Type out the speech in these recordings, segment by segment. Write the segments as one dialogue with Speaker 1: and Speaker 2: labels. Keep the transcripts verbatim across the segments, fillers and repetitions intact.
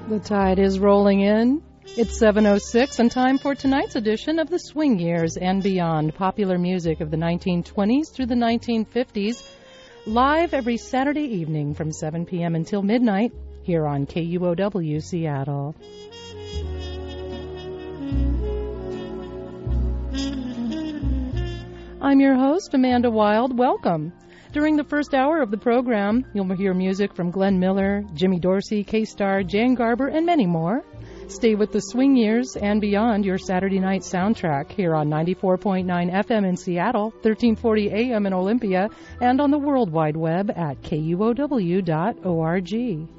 Speaker 1: The tide is rolling in. It's seven oh six and time for tonight's edition of the Swing Years and Beyond, popular music of the nineteen twenties through the nineteen fifties, live every Saturday evening from seven p.m. until midnight here on K U O W Seattle. I'm your host, Amanda Wild. Welcome. During the first hour of the program, you'll hear music from Glenn Miller, Jimmy Dorsey, K-Star, Jan Garber, and many more. Stay with the Swing Years and Beyond, your Saturday night soundtrack, here on ninety-four point nine F M in Seattle, thirteen forty A M in Olympia, and on the World Wide Web at K U O W dot org.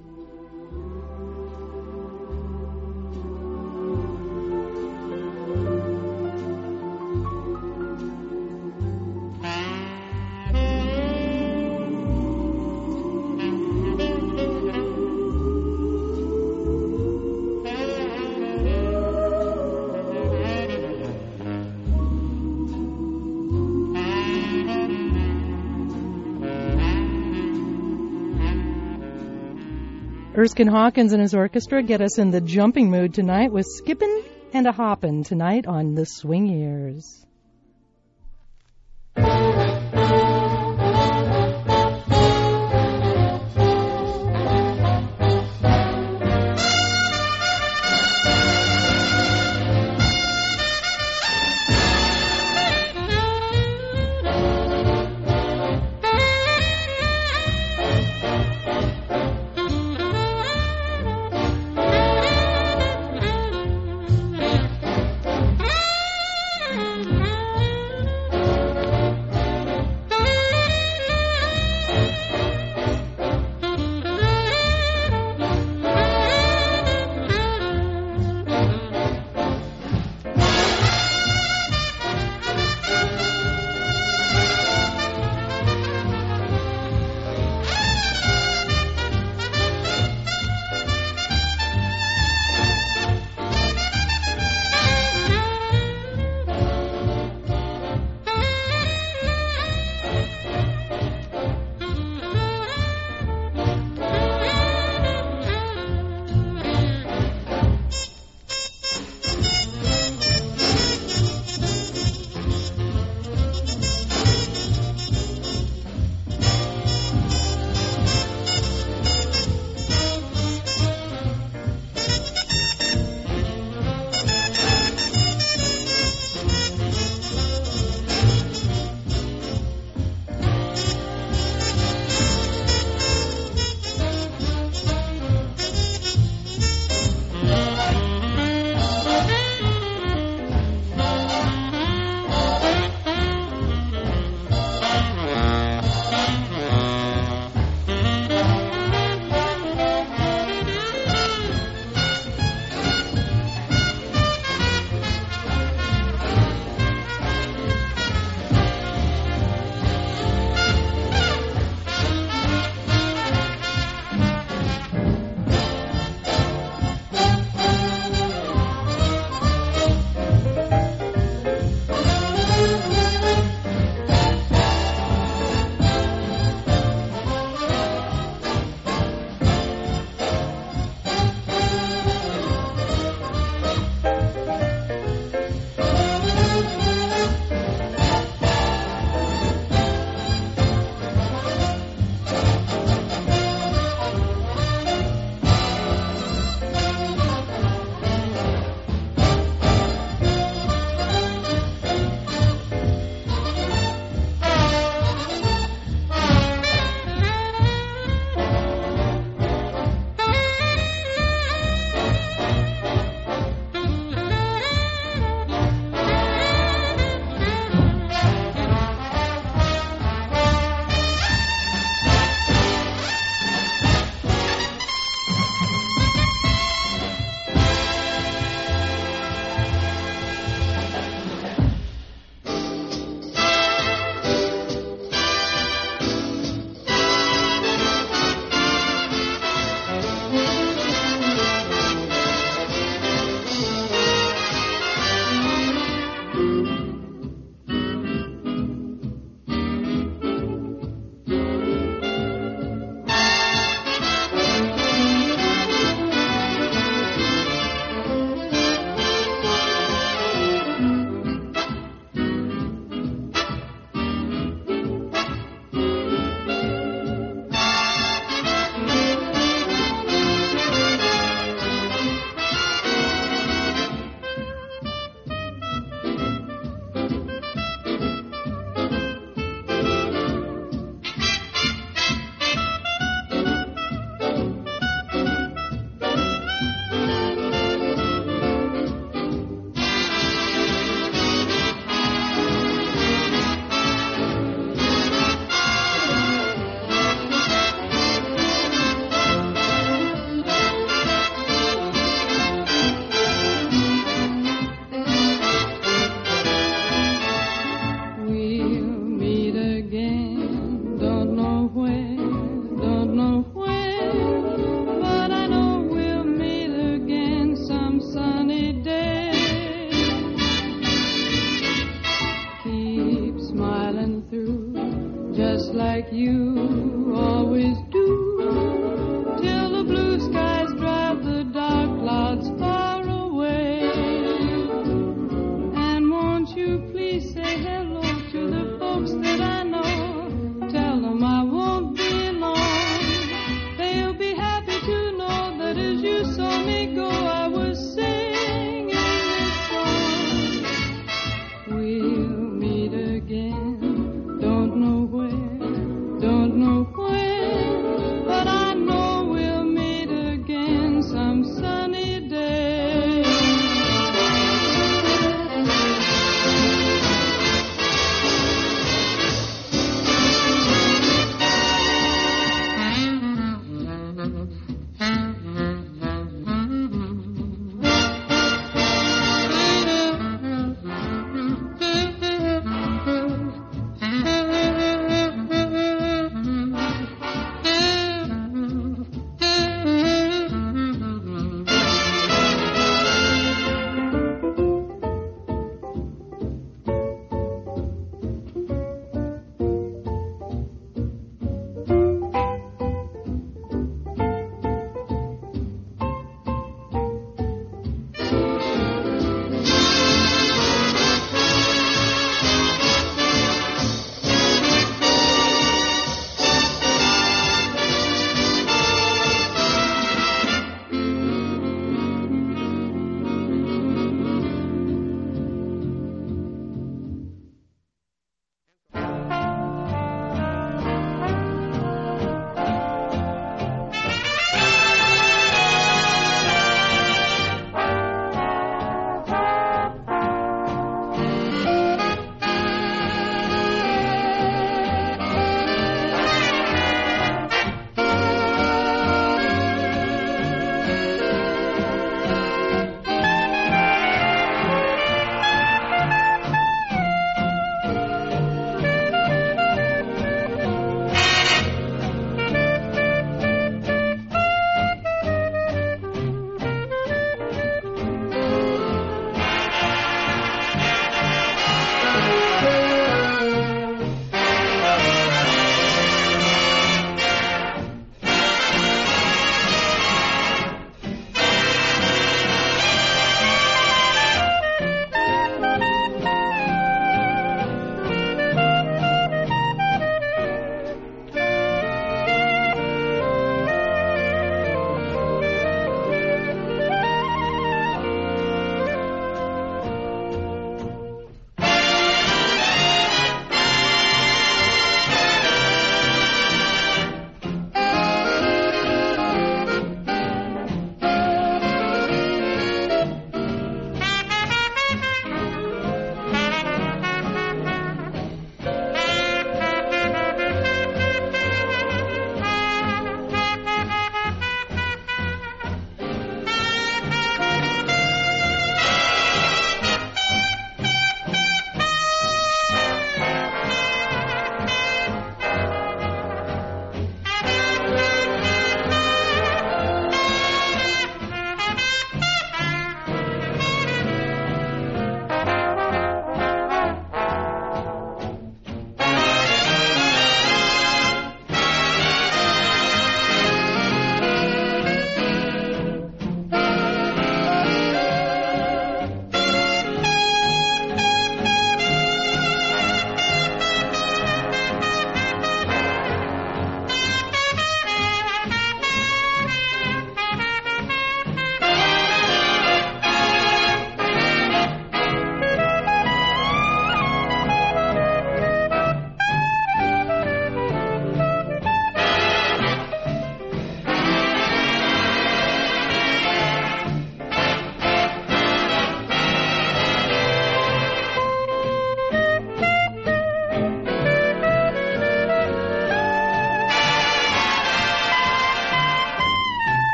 Speaker 1: Erskine Hawkins and his orchestra get us in the jumping mood tonight with Skippin' and a Hoppin' tonight on the Swing Years.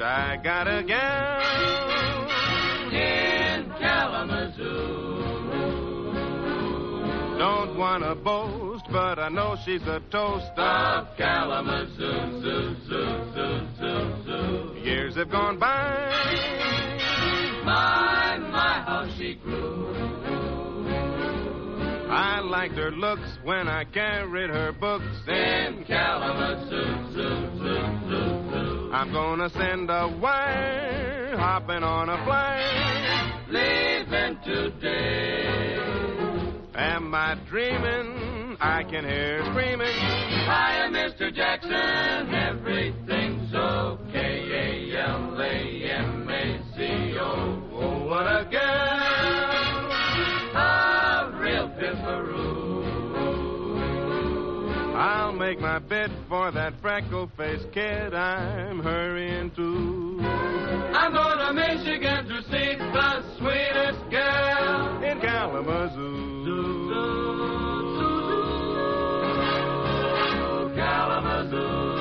Speaker 2: I got a gal
Speaker 3: in Kalamazoo.
Speaker 2: Don't wanna boast, but I know she's a toast
Speaker 3: of Kalamazoo. Zoo, zoo, zoo, zoo, zoo.
Speaker 2: Years have gone by.
Speaker 3: My, my, how she grew.
Speaker 2: I liked her looks when I carried her books
Speaker 3: in Kalamazoo. Zoo, zoo, zoo, zoo.
Speaker 2: I'm gonna send a wire, hopping on a flight,
Speaker 3: leaving today.
Speaker 2: Am I dreaming? I can hear screaming.
Speaker 3: Hiya, Mister Jackson, everything's okay. A L A M A C O.
Speaker 2: Oh, what a gal!
Speaker 3: A real piffaroo.
Speaker 2: I'll make my bid for that freckle-faced kid I'm hurrying to.
Speaker 3: I'm going to Michigan to see the sweetest girl
Speaker 2: in Kalamazoo.
Speaker 3: Kalamazoo.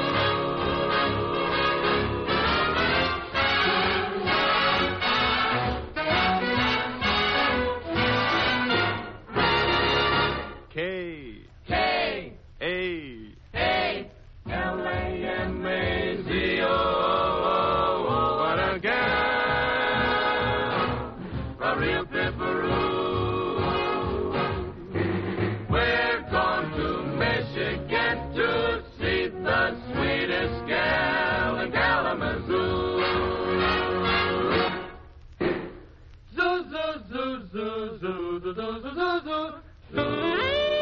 Speaker 2: K.
Speaker 3: K.
Speaker 2: A.
Speaker 3: A. L A M A Z O.
Speaker 2: What a gal.
Speaker 3: A real piffaroo. We're going to Michigan to see the sweetest gal in Kalamazoo. Zoo, zoo, zoo, zoo, zoo, zoo, zoo, zoo, zoo, zoo.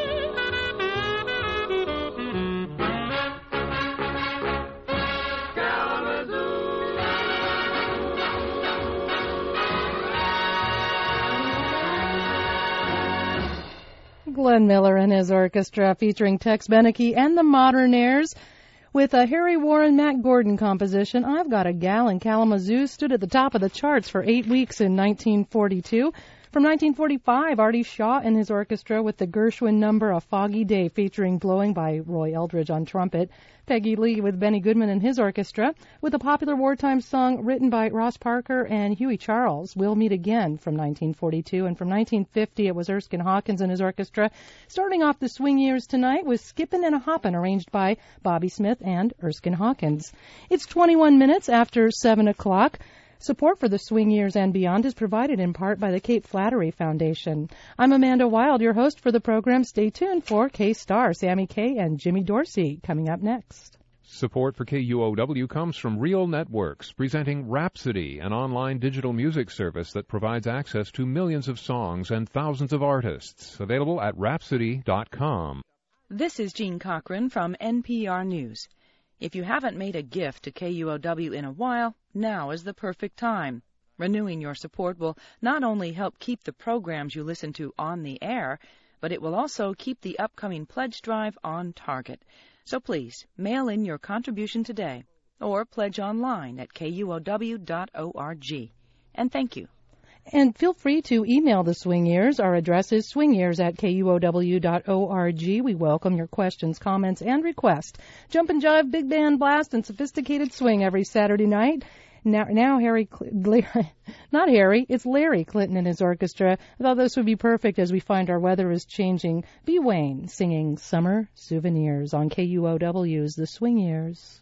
Speaker 1: Glenn Miller and his orchestra featuring Tex Beneke and the Modernaires with a Harry Warren, Matt Gordon composition. I've Got a Gal in Kalamazoo stood at the top of the charts for eight weeks in nineteen forty-two. From nineteen forty-five, Artie Shaw and his orchestra with the Gershwin number A Foggy Day featuring Blowing by Roy Eldridge on trumpet. Peggy Lee with Benny Goodman and his orchestra with a popular wartime song written by Ross Parker and Huey Charles, We'll Meet Again from nineteen forty-two. And from nineteen fifty, it was Erskine Hawkins and his orchestra. Starting off the swing years tonight with Skippin' and a Hoppin', arranged by Bobby Smith and Erskine Hawkins. It's twenty-one minutes after seven o'clock. Support for the swing years and beyond is provided in part by the Cape Flattery Foundation. I'm Amanda Wild, your host for the program. Stay tuned for K-Star, Sammy K. and Jimmy Dorsey coming up next.
Speaker 4: Support for K U O W comes from Real Networks, presenting Rhapsody, an online digital music service that provides access to millions of songs and thousands of artists. Available at rhapsody dot com.
Speaker 5: This is Jean Cochran from N P R News. If you haven't made a gift to K U O W in a while, now is the perfect time. Renewing your support will not only help keep the programs you listen to on the air, but it will also keep the upcoming pledge drive on target. So please, mail in your contribution today or pledge online at K U O W dot org. And thank you.
Speaker 1: And feel free to email the Swing Years. Our address is swingyears at K U O W dot org. We welcome your questions, comments, and requests. Jump and jive, big band blast, and sophisticated swing every Saturday night. Now, now Harry, Larry, not Harry, it's Larry Clinton and his orchestra. I thought this would be perfect as we find our weather is changing. B. Wayne singing Summer Souvenirs on K U O W's The Swing Years.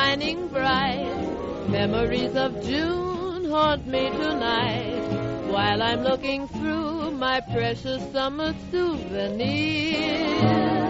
Speaker 6: shining bright. Memories of June haunt me tonight, while I'm looking through my precious summer souvenirs.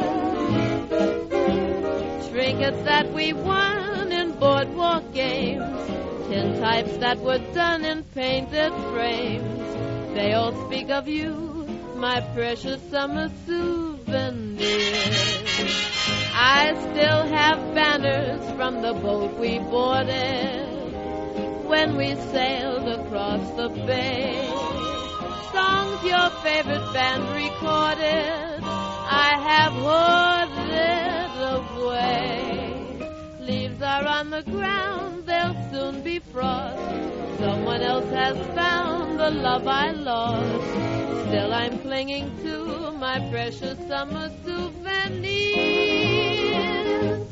Speaker 6: Trinkets that we won in boardwalk games, tintypes that were done in painted frames. They all speak of you, my precious summer souvenirs. I still have banners from the boat we boarded when we sailed across the bay. Songs your favorite band recorded, I have hoarded away. Leaves are on the ground, they'll soon be frost. Someone else has found the love I lost. Still I'm clinging to my precious summer souvenirs.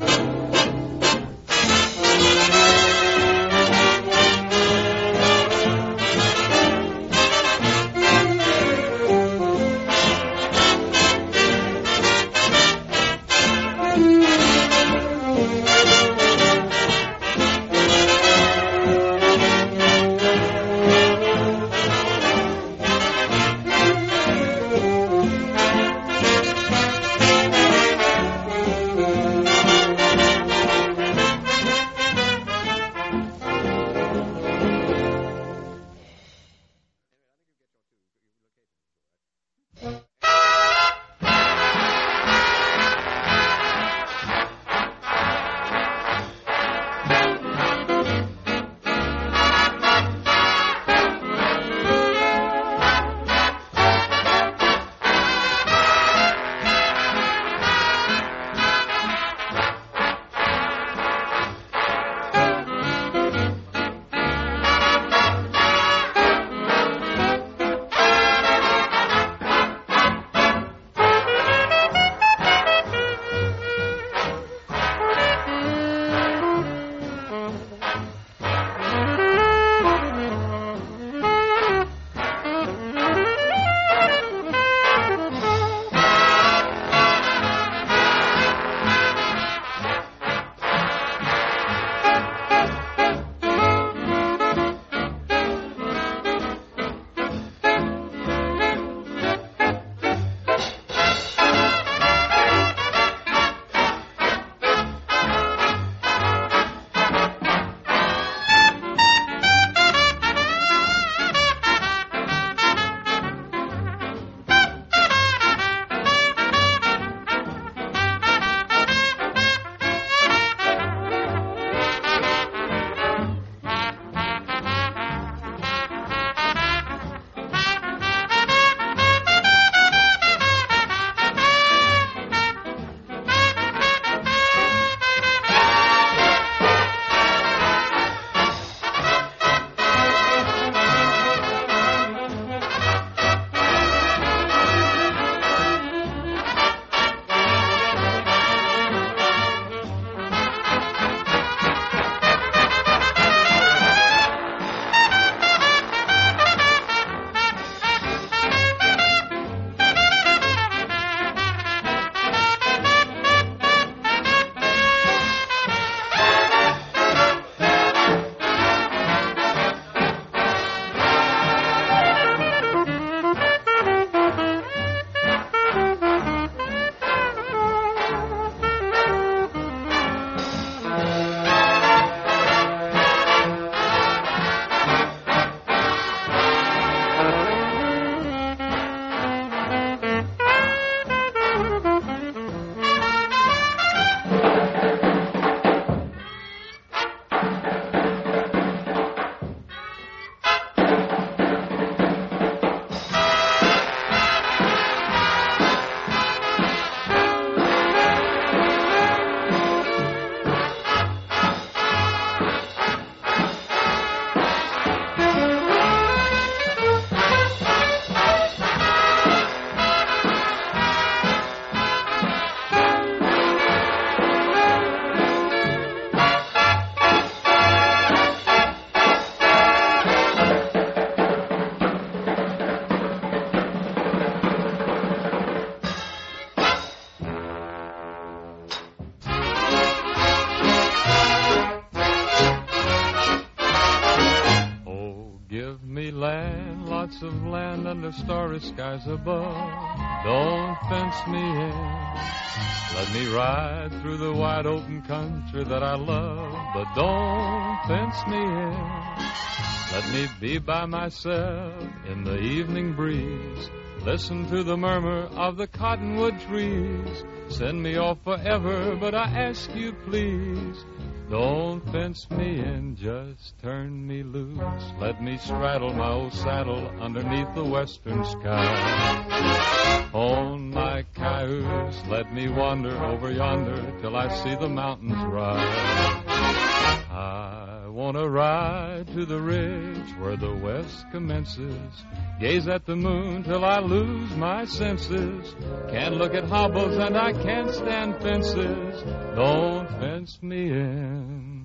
Speaker 7: piece of land under starry skies above. Don't fence me in. Let me ride through the wide open country that I love, but don't fence me in. Let me be by myself in the evening breeze. Listen to the murmur of the cottonwood trees. Send me off forever, but I ask you please, don't fence me in, just turn me loose. Let me straddle my old saddle underneath the western sky. On my cayuse, let me wander over yonder till I see the mountains rise. I want to ride to the ridge where the west commences. Gaze at the moon till I lose my senses. Can't look at hobbles and I can't stand fences. Don't fence me in.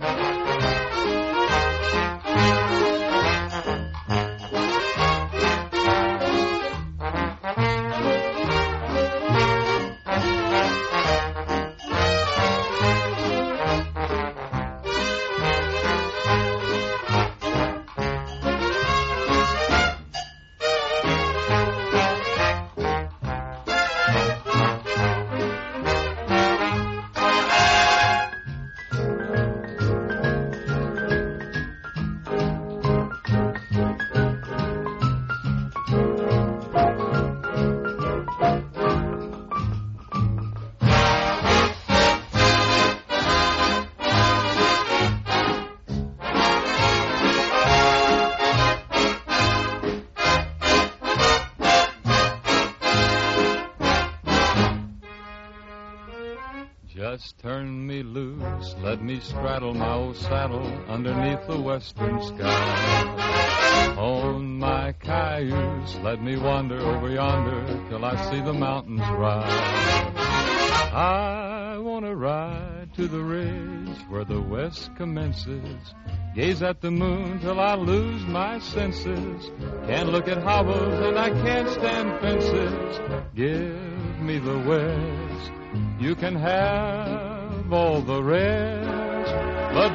Speaker 7: Just turn me loose, let me straddle my old saddle underneath the western sky. On my cayuse, let me wander over yonder till I see the mountains rise. I want to ride to the ridge where the west commences. Gaze at the moon till I lose my senses. Can't look at hobbles and I can't stand fences. Give me the west. You can have all the rest, but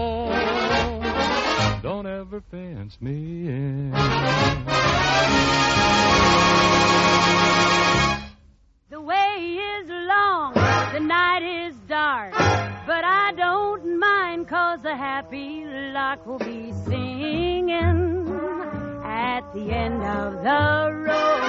Speaker 7: don't, don't ever fence me in.
Speaker 8: The way is long, the night is dark, but I don't mind 'cause a happy lark will be singing at the end of the road.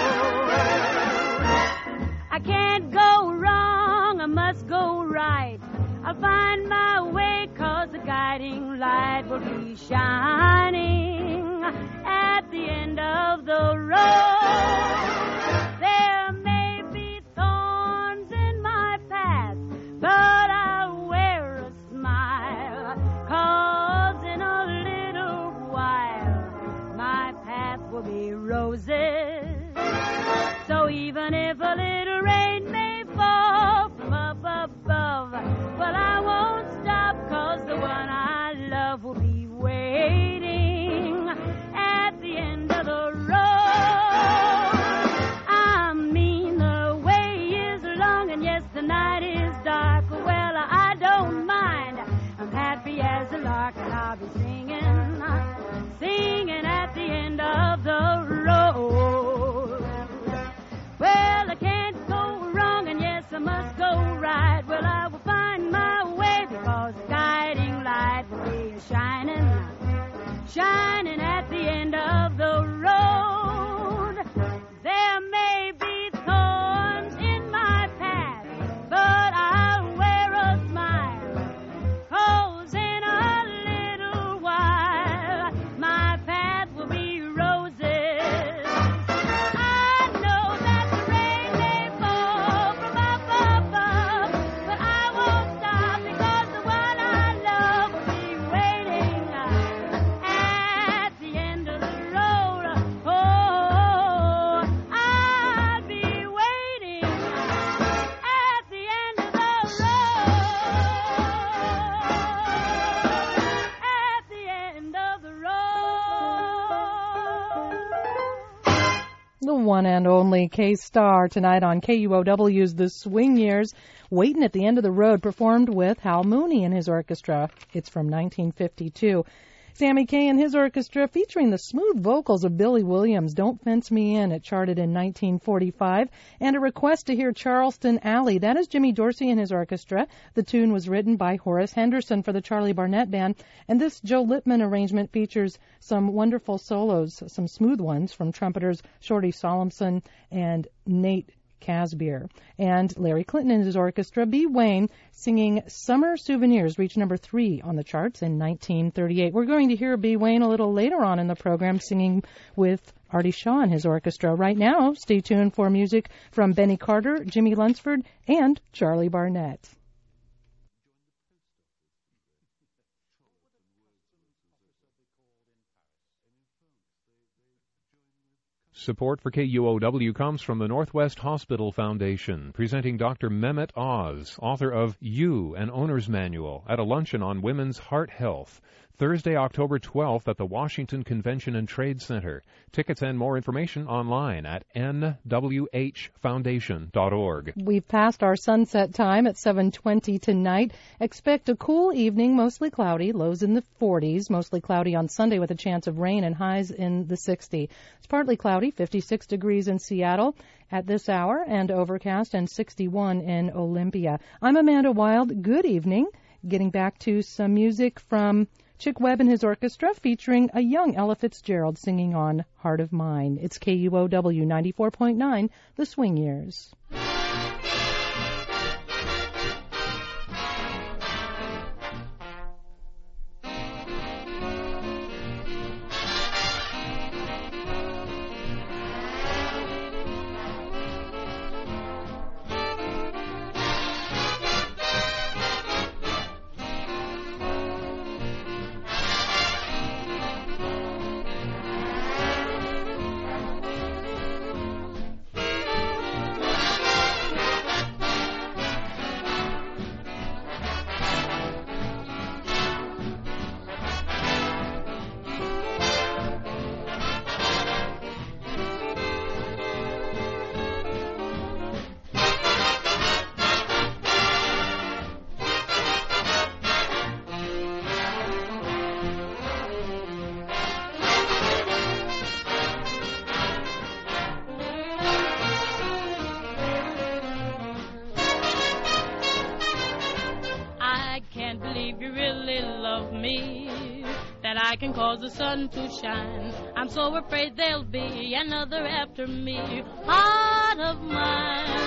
Speaker 8: I can't go wrong, I must go right. I'll find my way 'cause the guiding light will be shining at the end of the road. There may be thorns in my path, but I'll wear a smile, 'cause in a little while my path will be roses. So even if a little rain may fall from up above, well, I won't stop 'cause the one I love will be waiting at the end of the road. I mean, the way is long and yes, the night is dark. Well, I don't mind. I'm happy as a lark and I'll be singing, singing at the end of the road. Well, I can't go wrong, and yes, I must go right. Well, I will find my way because the guiding light will be shining, shining at the end of the road. There may be thorns in my path, but I'll wear a smile, 'cause in a little while my path will be roses.
Speaker 1: The one and only K-Star tonight on K U O W's The Swing Years, Waiting at the End of the Road, performed with Hal Mooney and his orchestra. It's from nineteen fifty-two. Sammy Kaye and his orchestra, featuring the smooth vocals of Billy Williams, Don't Fence Me In. It charted in nineteen forty-five. And a request to hear Charleston Alley. That is Jimmy Dorsey and his orchestra. The tune was written by Horace Henderson for the Charlie Barnett Band. And this Joe Lippman arrangement features some wonderful solos, some smooth ones from trumpeters Shorty Solemson and Nate Casbier. And Larry Clinton and his orchestra, B. Wayne, singing Summer Souvenirs, reached number three on the charts in nineteen thirty-eight. We're going to hear B. Wayne a little later on in the program singing with Artie Shaw and his orchestra. Right now, stay tuned for music from Benny Carter, Jimmy Lunsford, and Charlie Barnett.
Speaker 4: Support for K U O W comes from the Northwest Hospital Foundation, presenting Doctor Mehmet Oz, author of You, an Owner's Manual, at a luncheon on women's heart health, Thursday, October twelfth at the Washington Convention and Trade Center. Tickets and more information online at n w h foundation dot org.
Speaker 1: We've passed our sunset time at seven twenty tonight. Expect a cool evening, mostly cloudy, lows in the forties, mostly cloudy on Sunday with a chance of rain and highs in the sixties. It's partly cloudy, fifty-six degrees in Seattle at this hour, and overcast and sixty-one in Olympia. I'm Amanda Wild. Good evening. Getting back to some music from Chick Webb and his orchestra, featuring a young Ella Fitzgerald singing on Heart of Mine. It's K U O W ninety-four point nine, The Swing Years.
Speaker 6: Cause the sun to shine. I'm so afraid there'll be another after me, heart of mine.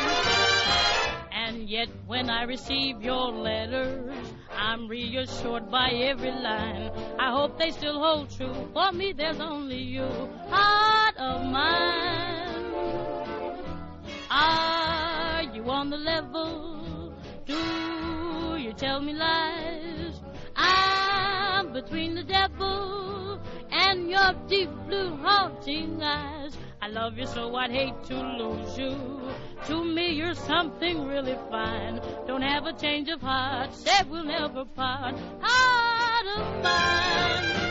Speaker 6: And yet when I receive your letters, I'm reassured by every line. I hope they still hold true. For me there's only you, heart of mine. Are you on the level? Do you tell me lies? I'm between the devil and your deep blue haunting eyes. I love you so I'd hate to lose you. To me you're something really fine. Don't have a change of heart, said we'll never part, heart of mine.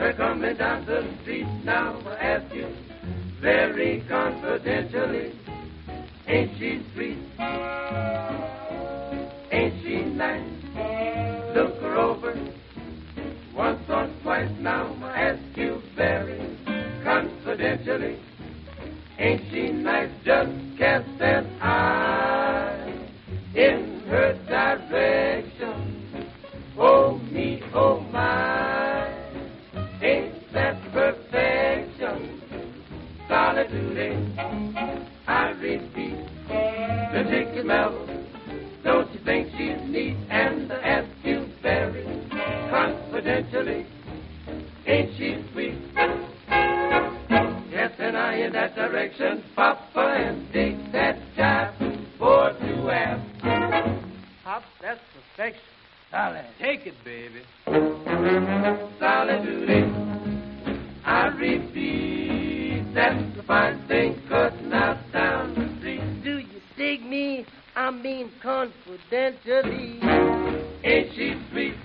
Speaker 3: her coming down the street. Now I ask you very confidentially, ain't she sweet? Ain't she nice? Look her over once or twice. Now I ask you very confidentially, ain't she nice? Just cast an eye in her direction. Oh me, oh my, ain't that perfection? Solitude, I repeat, the ticket mellow. Don't you think she's neat? And I ask you very confidentially, ain't she sweet? Yes, and I in that direction, Papa, and take that jive for two amps.
Speaker 9: Pop, that's perfection. Solid. Take it, baby.
Speaker 3: Solitude, I repeat, that's the fine thing cutting out down the street.
Speaker 9: Do you dig me? I mean confidentially.
Speaker 3: Ain't she sweet?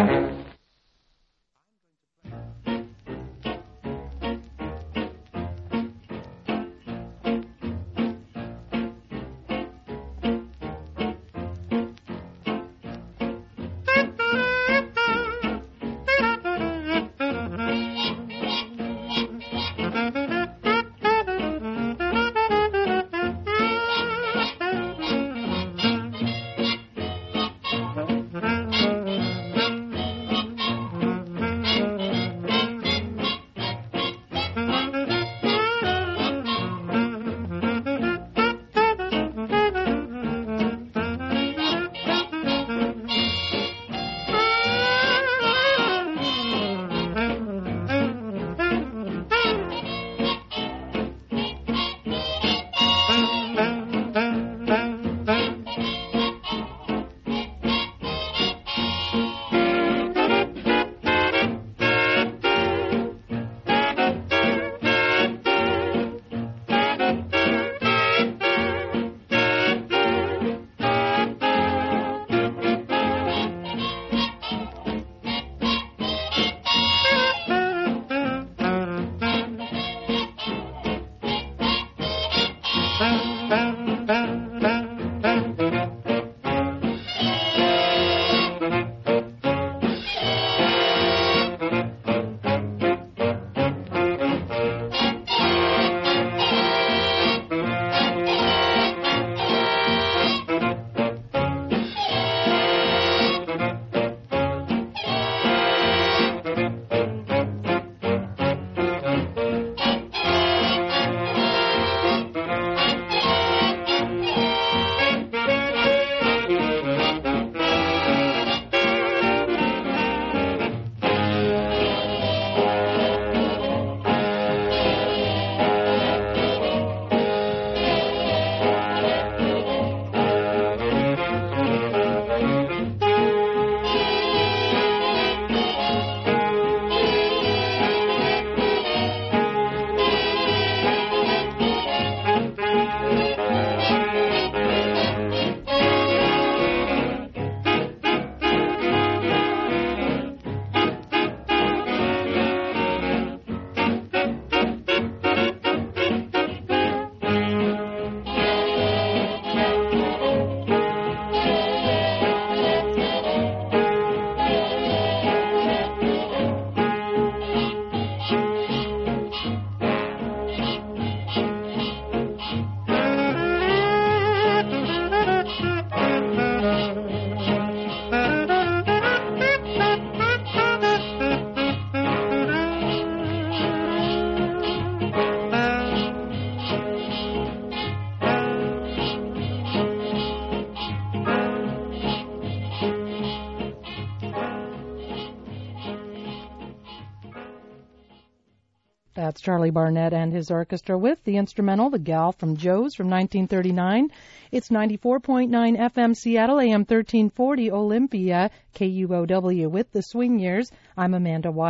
Speaker 1: That's Charlie Barnett and his orchestra with the instrumental, The Gal from Joe's from nineteen thirty-nine. It's ninety-four point nine F M Seattle, A M thirteen forty Olympia, K U O W with the Swing Years. I'm Amanda Wild.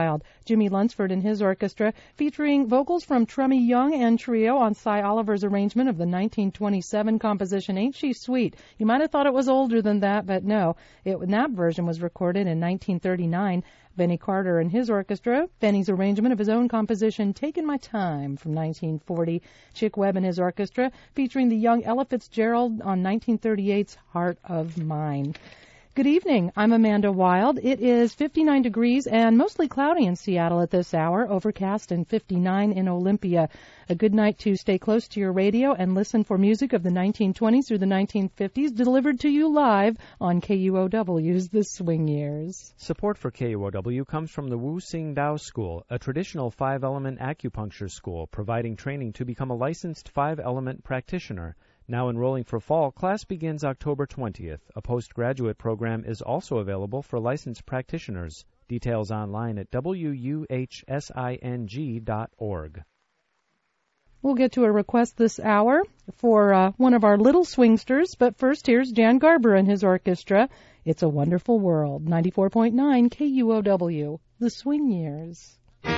Speaker 1: Jimmy Lunsford and his orchestra, featuring vocals from Trummy Young and Trio on Cy Oliver's arrangement of the nineteen twenty-seven composition Ain't She Sweet. You might have thought it was older than that, but no. It, that version was recorded in nineteen thirty-nine. Benny Carter and his orchestra, Benny's arrangement of his own composition, Takin' My Time, from nineteen forty. Chick Webb and his orchestra, featuring the young Ella Fitzgerald on nineteen thirty-eight's Heart of Mine. Good evening. I'm Amanda Wild. It is fifty-nine degrees and mostly cloudy in Seattle at this hour, overcast and fifty-nine in Olympia. A good night to stay close to your radio and listen for music of the nineteen twenties through the nineteen fifties delivered to you live on K U O W's The Swing Years.
Speaker 10: Support for K U O W comes from the Wu Sing Dao School, a traditional five-element acupuncture school providing training to become a licensed five-element practitioner. Now enrolling for fall, class begins October twentieth. A postgraduate program is also available for licensed practitioners. Details online at w u h sing dot org.
Speaker 1: We'll get to a request this hour for uh, one of our little swingsters, but first here's Jan Garber and his orchestra. It's a Wonderful World, ninety-four point nine K U O W, The Swing Years.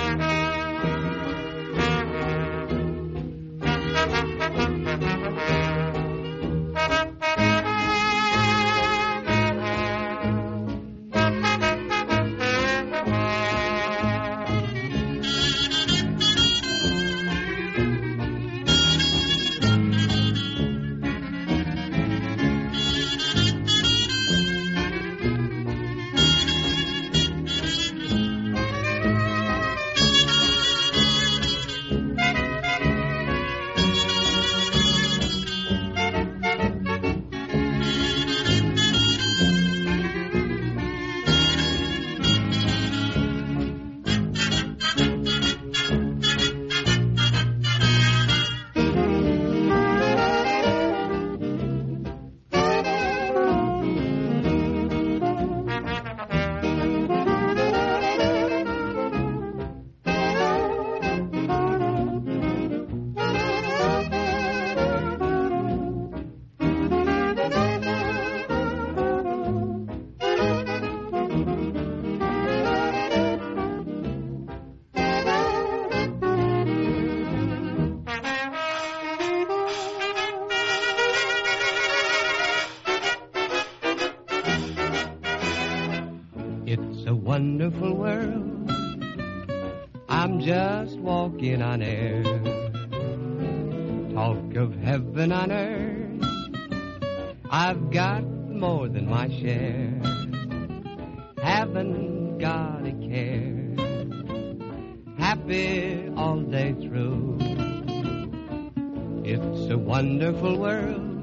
Speaker 11: Wonderful world, I'm just walking on air. Talk of heaven on earth, I've got more than my share. Haven't got a care, happy all day through. It's a wonderful world,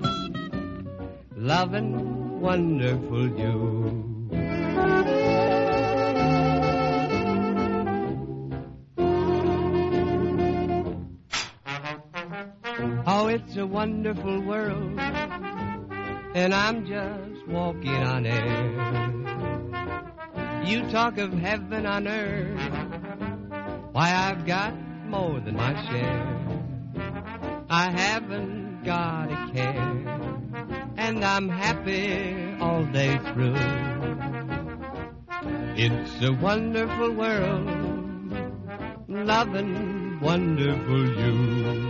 Speaker 11: loving wonderful you. Oh, it's a wonderful world, and I'm just walking on air. You talk of heaven on earth, why, I've got more than my share. I haven't got a care, and I'm happy all day through. It's a wonderful world, loving wonderful you.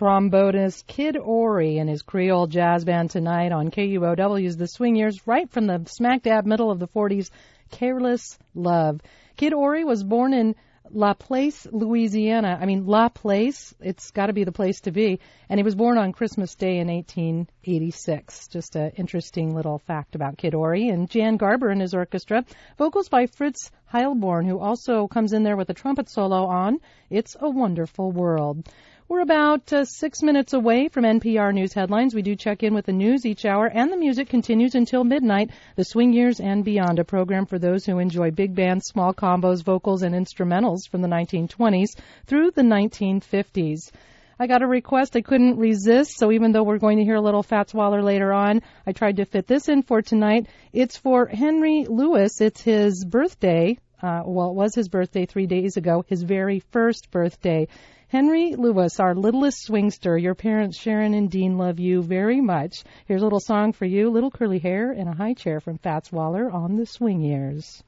Speaker 1: trombonist Kid Ory and his Creole jazz band tonight on K U O W's The Swing Years, right from the smack dab middle of the forties, Careless Love. Kid Ory was born in La Place, Louisiana. I mean, La Place, it's got to be the place to be. And he was born on Christmas Day in eighteen eighty-six. Just an interesting little fact about Kid Ory. And Jan Garber and his orchestra. Vocals by Fritz Heilborn, who also comes in there with a trumpet solo on It's a Wonderful World. We're about uh, six minutes away from N P R News headlines. We do check in with the news each hour, and the music continues until midnight. The Swing Years and Beyond, a program for those who enjoy big bands, small combos, vocals, and instrumentals from the nineteen twenties through the nineteen fifties. I got a request I couldn't resist, so even though we're going to hear a little Fats Waller later on, I tried to fit this in for tonight. It's for Henry Lewis. It's his birthday. Uh, well, it was his birthday three days ago, his very first birthday. Henry Lewis, our littlest swingster. Your parents, Sharon and Dean, love you very much. Here's a little song for you, Little Curly Hair in a High Chair from Fats Waller on the Swing Years.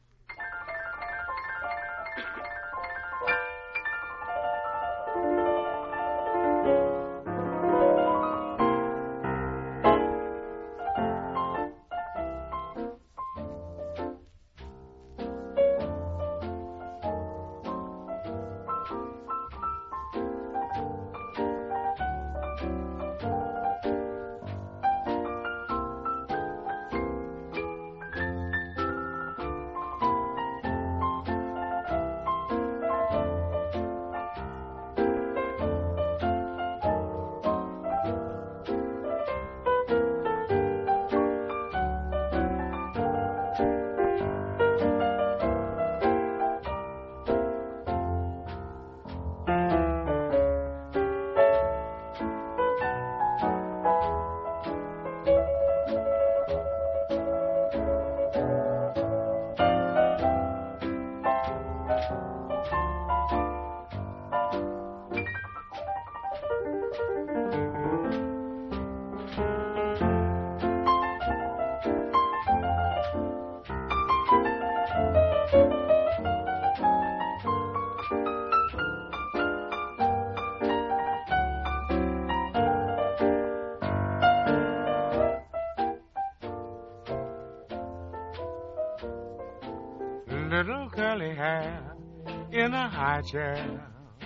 Speaker 2: Little curly hair in a high chair.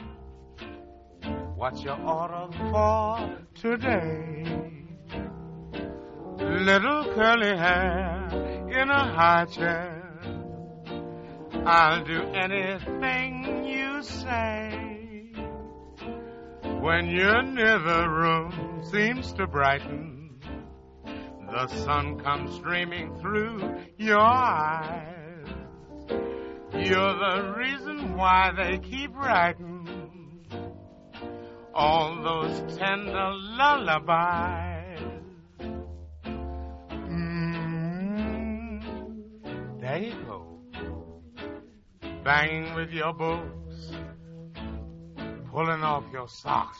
Speaker 2: What's your order for today? Little curly hair in a high chair. I'll do anything you say. When you're near, the room seems to brighten. The sun comes streaming through your eyes. You're the reason why they keep writing all those tender lullabies. Mm, there you go, banging with your boots, pulling off your socks.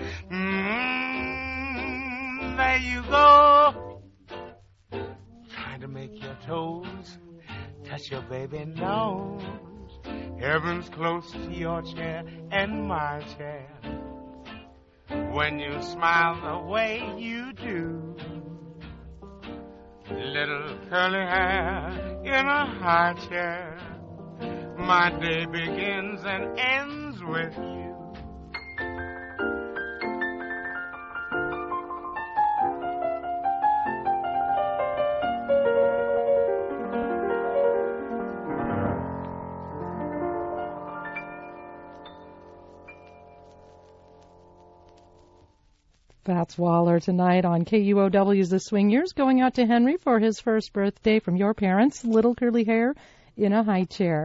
Speaker 2: Mm, there you go, trying to make your toes touch your baby nose. Heaven's close to your chair and my chair. When you smile the way you do, little curly hair in a high chair, my day begins and ends with you.
Speaker 1: Fats Waller tonight on K U O W's The Swing Years, going out to Henry for his first birthday from your parents, Little Curly Hair in a High Chair.